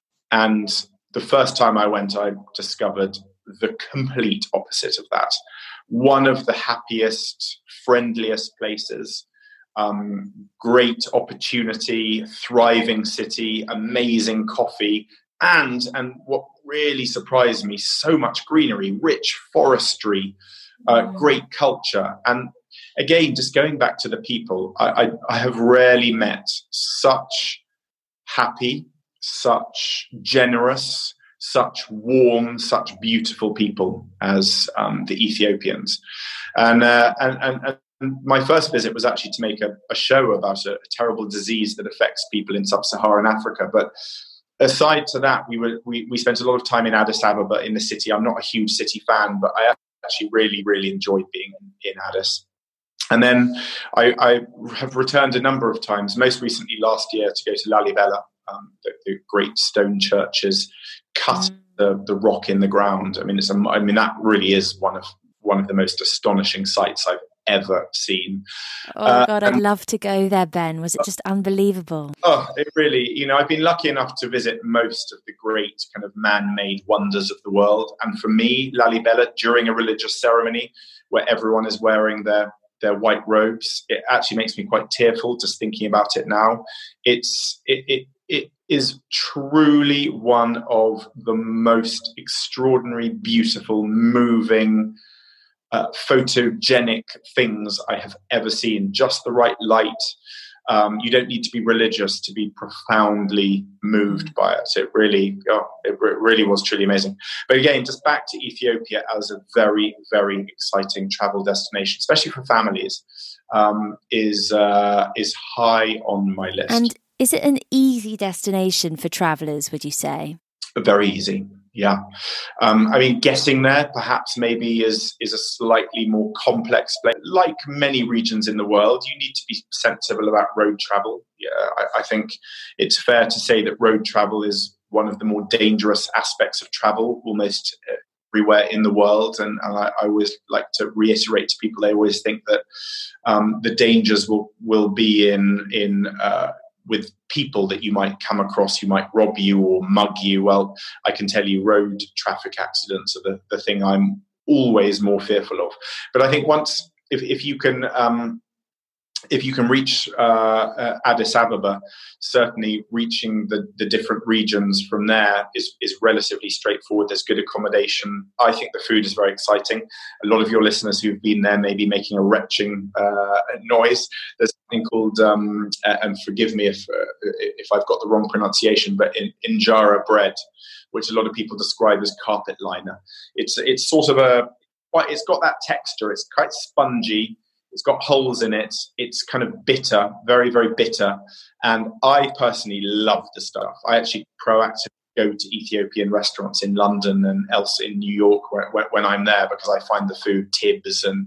And the first time I went, I discovered the complete opposite of that. One of the happiest, friendliest places, great opportunity, thriving city, amazing coffee, and what really surprised me, so much greenery, rich forestry, great culture. And again, just going back to the people, I have rarely met such happy, such generous, such warm, such beautiful people as the Ethiopians. And my first visit was actually to make a show about a terrible disease that affects people in sub-Saharan Africa. But aside to that, we spent a lot of time in Addis Ababa, in the city. I'm not a huge city fan, but I actually really, really enjoyed being in Addis. And then I have returned a number of times, most recently last year, to go to Lalibela, the great stone churches cut the rock in the ground. I mean, that really is one of the most astonishing sights ever seen. Oh God, I'd love to go there, Ben. Was it just unbelievable? Oh, it really, I've been lucky enough to visit most of the great kind of man-made wonders of the world. And for me, Lalibela, during a religious ceremony where everyone is wearing their white robes, it actually makes me quite tearful just thinking about it now. It is truly one of the most extraordinary, beautiful, moving, photogenic things I have ever seen. Just the right light. You don't need to be religious to be profoundly moved by it. It really was truly amazing. But again, just back to Ethiopia as a very, very exciting travel destination, especially for families, is high on my list. And is it an easy destination for travellers, would you say? Very easy. Yeah. Getting there perhaps maybe is a slightly more complex place. Like many regions in the world, you need to be sensible about road travel. Yeah, I think it's fair to say that road travel is one of the more dangerous aspects of travel almost everywhere in the world. And I always like to reiterate to people, they always think that the dangers will be in with people that you might come across who might rob you or mug you. Well, I can tell you road traffic accidents are the thing I'm always more fearful of. But I think once, if you can reach Addis Ababa, certainly reaching the different regions from there is relatively straightforward. There's good accommodation. I think the food is very exciting. A lot of your listeners who've been there may be making a retching noise. There's something called, and forgive me if I've got the wrong pronunciation, but injera bread, which a lot of people describe as carpet liner. It's sort of it's got that texture. It's quite spongy. It's got holes in it. It's kind of bitter, very, very bitter. And I personally love the stuff. I actually proactively go to Ethiopian restaurants in London and else in New York when I'm there, because I find the food tibs and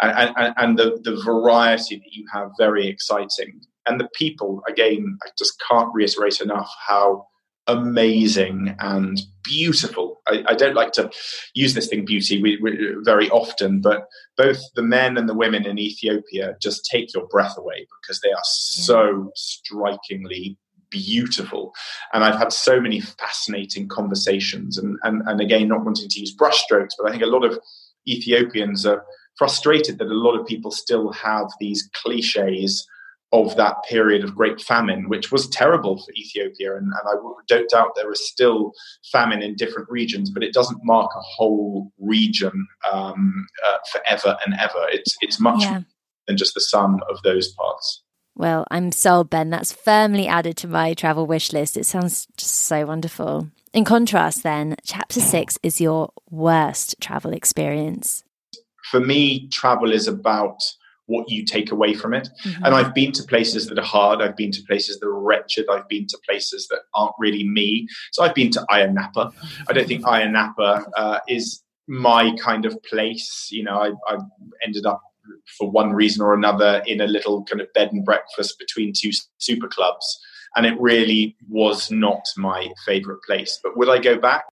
the variety that you have very exciting. And the people, again, I just can't reiterate enough how amazing and beautiful. I don't like to use this thing beauty very often, but both the men and the women in Ethiopia just take your breath away because they are so strikingly beautiful. And I've had so many fascinating conversations and again, not wanting to use brushstrokes, but I think a lot of Ethiopians are frustrated that a lot of people still have these cliches of that period of great famine, which was terrible for Ethiopia. And I don't doubt there is still famine in different regions, but it doesn't mark a whole region forever and ever. It's much more than just the sum of those parts. Well, I'm sold, Ben. That's firmly added to my travel wish list. It sounds just so wonderful. In contrast, then, Chapter 6 is your worst travel experience. For me, travel is about what you take away from it. Mm-hmm. And I've been to places that are hard. I've been to places that are wretched. I've been to places that aren't really me. So I've been to Ayia Napa. I don't think Ayia Napa is my kind of place. I ended up for one reason or another in a little kind of bed and breakfast between two super clubs. And it really was not my favorite place. But would I go back?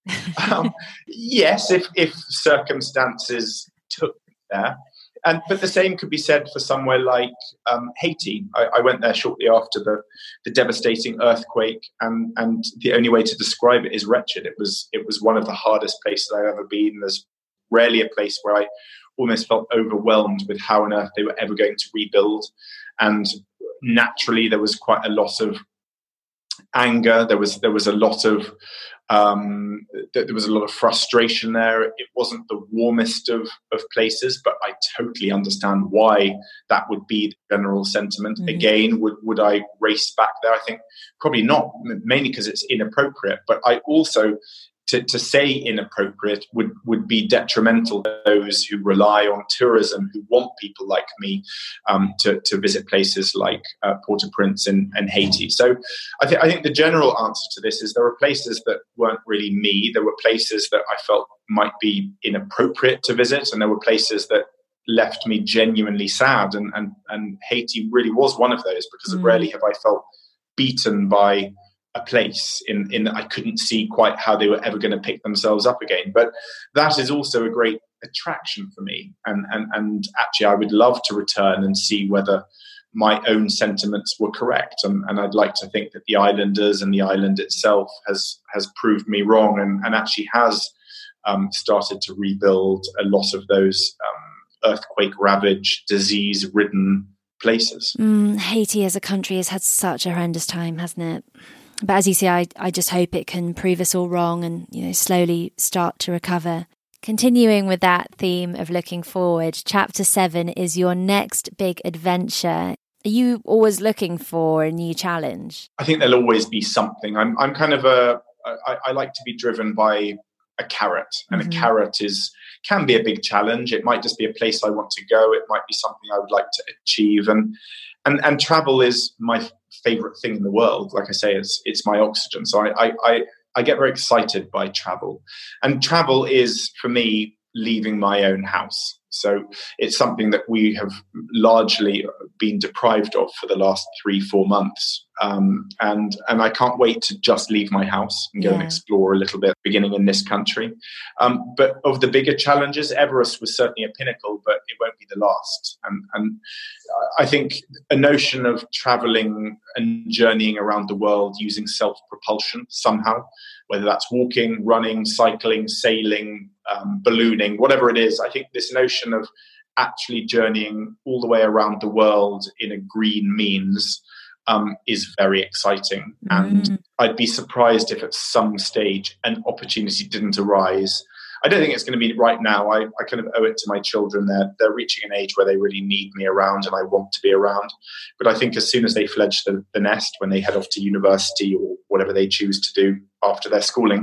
Yes, if circumstances took me there. But the same could be said for somewhere like Haiti. I went there shortly after the devastating earthquake, and the only way to describe it is wretched. It was one of the hardest places I've ever been. There's rarely a place where I almost felt overwhelmed with how on earth they were ever going to rebuild. And naturally, there was quite a lot of anger. There was a lot of frustration there. It wasn't the warmest of places, but I totally understand why that would be the general sentiment. Mm-hmm. Again, would I race back there? I think probably not, mainly because it's inappropriate. But I also, to say inappropriate would be detrimental to those who rely on tourism, who want people like me to visit places like Port-au-Prince and Haiti. So I think the general answer to this is there were places that weren't really me. There were places that I felt might be inappropriate to visit, and there were places that left me genuinely sad. And Haiti really was one of those, because rarely have I felt beaten by a place in that I couldn't see quite how they were ever going to pick themselves up again. But that is also a great attraction for me. And actually, I would love to return and see whether my own sentiments were correct. And I'd like to think that the islanders and the island itself has proved me wrong and actually has started to rebuild a lot of those earthquake-ravaged, disease-ridden places. Haiti as a country has had such a horrendous time, hasn't it? But as you say, I just hope it can prove us all wrong and, slowly start to recover. Continuing with that theme of looking forward, Chapter 7 is your next big adventure. Are you always looking for a new challenge? I think there'll always be something. I'm kind of I like to be driven by a carrot, and a carrot can be a big challenge. It might just be a place I want to go. It might be something I would like to achieve, and travel is my favorite thing in the world. Like I say, it's my oxygen. So I get very excited by travel, and travel is for me leaving my own house. So it's something that we have largely been deprived of for the last 3-4 months. And I can't wait to just leave my house and go and explore a little bit, beginning in this country. But of the bigger challenges, Everest was certainly a pinnacle, but it won't be the last. And I think a notion of traveling and journeying around the world using self-propulsion somehow, whether that's walking, running, cycling, sailing, ballooning, whatever it is, I think this notion of actually journeying all the way around the world in a green means is very exciting. And I'd be surprised if at some stage an opportunity didn't arise. I don't think it's going to be right now. I kind of owe it to my children. They're reaching an age where they really need me around and I want to be around. But I think as soon as they fledge the nest, when they head off to university or whatever they choose to do after their schooling,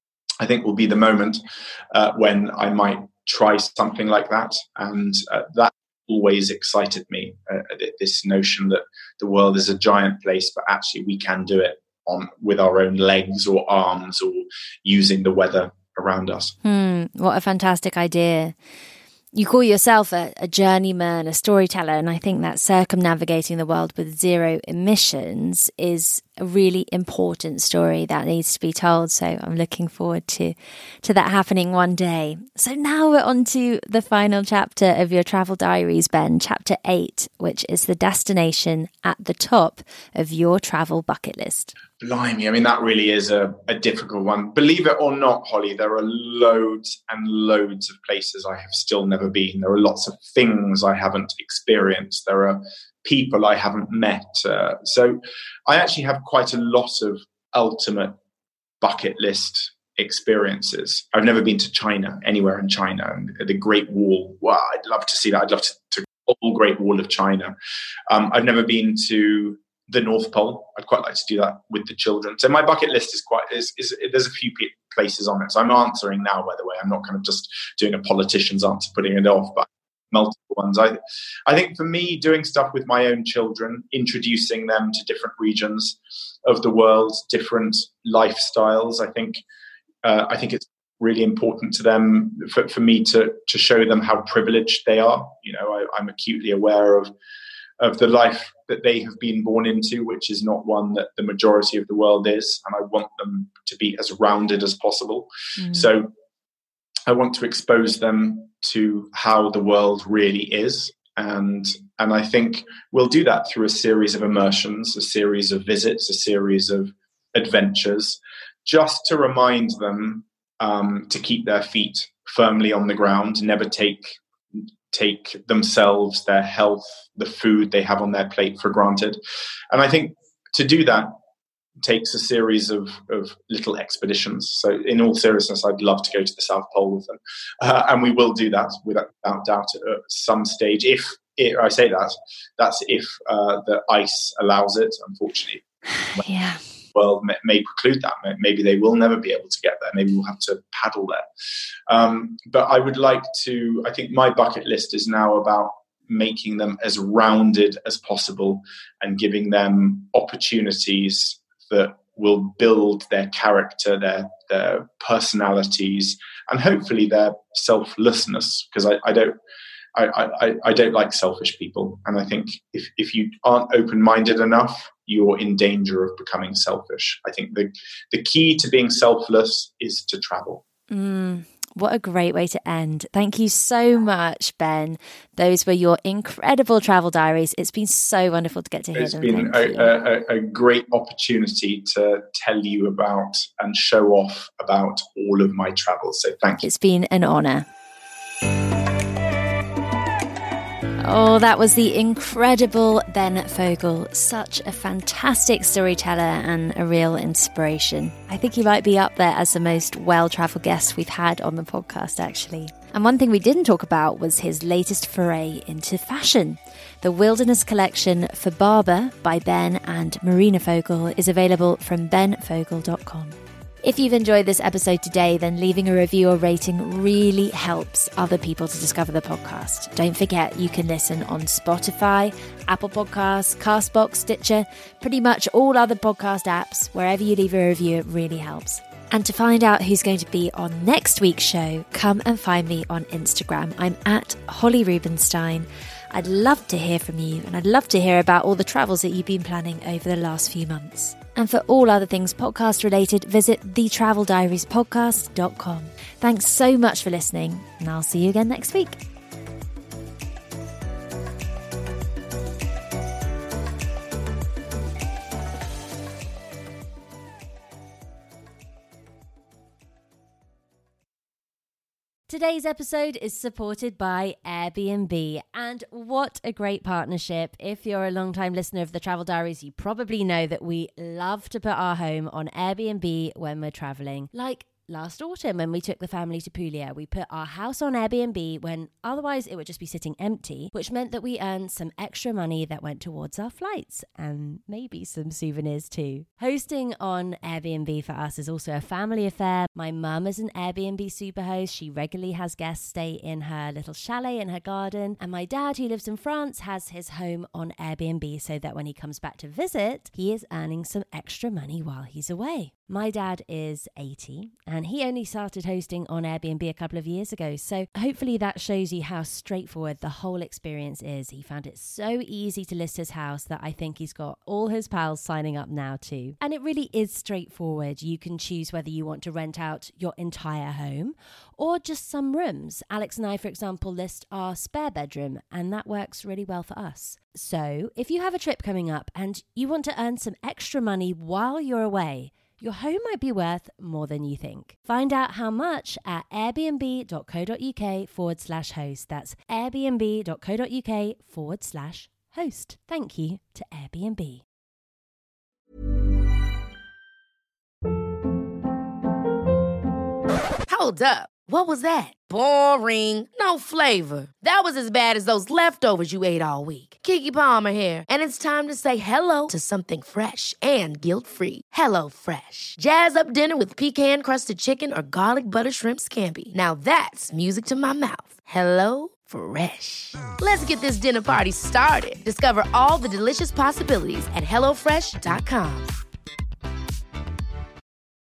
I think will be the moment when I might try something like that. And that always excited me, this notion that the world is a giant place, but actually we can do it with our own legs or arms or using the weather around us. What a fantastic idea. You call yourself a journeyman, a storyteller, and I think that circumnavigating the world with zero emissions is a really important story that needs to be told. So I'm looking forward to that happening one day. So now we're on to the final chapter of your travel diaries, Ben, Chapter 8, which is the destination at the top of your travel bucket list. Blimey, I mean, that really is a difficult one. Believe it or not, Holly, there are loads and loads of places I have still never been. There are lots of things I haven't experienced. There are people I haven't met. So I actually have quite a lot of ultimate bucket list experiences. I've never been to China, anywhere in China. And the Great Wall, wow, I'd love to see that. I'd love to the whole Great Wall of China. I've never been to the North Pole. I'd quite like to do that with the children. So my bucket list is there's a few places on it. So I'm answering now, by the way. I'm not kind of just doing a politician's answer, putting it off, but multiple ones. I think for me, doing stuff with my own children, introducing them to different regions of the world, different lifestyles, I think it's really important to them, for me to show them how privileged they are. I'm acutely aware of the life that they have been born into, which is not one that the majority of the world is. And I want them to be as rounded as possible. So I want to expose them to how the world really is. And I think we'll do that through a series of immersions, a series of visits, a series of adventures, just to remind them to keep their feet firmly on the ground, never take themselves, their health, the food they have on their plate for granted. And I think to do that takes a series of little expeditions. So in all seriousness, I'd love to go to the South Pole with them. And we will do that without doubt at some stage. I say that's if the ice allows it, unfortunately. Yeah. World may preclude that. Maybe they will never be able to get there. Maybe we'll have to paddle there. But I would like to, I think my bucket list is now about making them as rounded as possible and giving them opportunities that will build their character, their personalities, and hopefully their selflessness. Because I don't like selfish people. And I think if you aren't open-minded enough, you're in danger of becoming selfish. I think the key to being selfless is to travel. What a great way to end. Thank you so much, Ben. Those were your incredible travel diaries. It's been so wonderful to get to hear them. It's been a great opportunity to tell you about and show off about all of my travels. So thank you. It's been an honour. Oh, that was the incredible Ben Fogle. Such a fantastic storyteller and a real inspiration. I think he might be up there as the most well-travelled guest we've had on the podcast, actually. And one thing we didn't talk about was his latest foray into fashion. The Wilderness Collection for Barbour by Ben and Marina Fogle is available from benfogle.com. If you've enjoyed this episode today, then leaving a review or rating really helps other people to discover the podcast. Don't forget, you can listen on Spotify, Apple Podcasts, Castbox, Stitcher, pretty much all other podcast apps. Wherever you leave a review, it really helps. And to find out who's going to be on next week's show, come and find me on Instagram. I'm at Holly Rubenstein. I'd love to hear from you, and I'd love to hear about all the travels that you've been planning over the last few months. And for all other things podcast related, visit thetraveldiariespodcast.com. Thanks so much for listening, and I'll see you again next week. Today's episode is supported by Airbnb, and what a great partnership. If you're a long-time listener of the Travel Diaries, you probably know that we love to put our home on Airbnb when we're traveling. Like last autumn when we took the family to Puglia, we put our house on Airbnb when otherwise it would just be sitting empty, which meant that we earned some extra money that went towards our flights and maybe some souvenirs too. Hosting on Airbnb for us is also a family affair. My mum is an Airbnb superhost. She regularly has guests stay in her little chalet in her garden. And my dad, who lives in France, has his home on Airbnb so that when he comes back to visit, he is earning some extra money while he's away. My dad is 80 and he only started hosting on Airbnb a couple of years ago. So hopefully that shows you how straightforward the whole experience is. He found it so easy to list his house that I think he's got all his pals signing up now too. And it really is straightforward. You can choose whether you want to rent out your entire home or just some rooms. Alex and I, for example, list our spare bedroom, and that works really well for us. So if you have a trip coming up and you want to earn some extra money while you're away, your home might be worth more than you think. Find out how much at airbnb.co.uk/host. That's airbnb.co.uk/host. Thank you to Airbnb. Hold up. What was that? Boring. No flavor. That was as bad as those leftovers you ate all week. Keke Palmer here. And it's time to say hello to something fresh and guilt-free. Hello Fresh. Jazz up dinner with pecan-crusted chicken or garlic butter shrimp scampi. Now that's music to my mouth. Hello Fresh. Let's get this dinner party started. Discover all the delicious possibilities at HelloFresh.com.